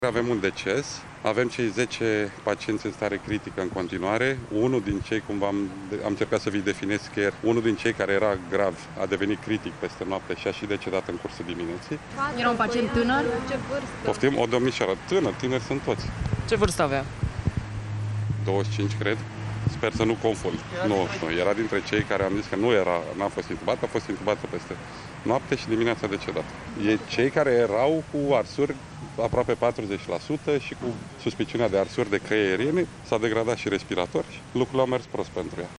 Avem un deces, avem cei 10 pacienți în stare critică în continuare. Unul din cei, cum am încercat să vi definesc ieri, unul din cei care era grav a devenit critic peste noapte și a și decedat în cursul dimineții. Era un pacient tânăr? Ce vârstă? Poftim, o domnișoară tineri sunt toți. Ce vârstă avea? 25, cred. Sper să nu confund. Nu, era dintre cei care am zis că n-a fost intubată, a fost intubată peste noapte și dimineața decedat. E cei care erau cu arsuri aproape 40% și cu suspiciunea de arsuri de căi aeriene, s-a degradat și respirator și lucrurile au mers prost pentru ea.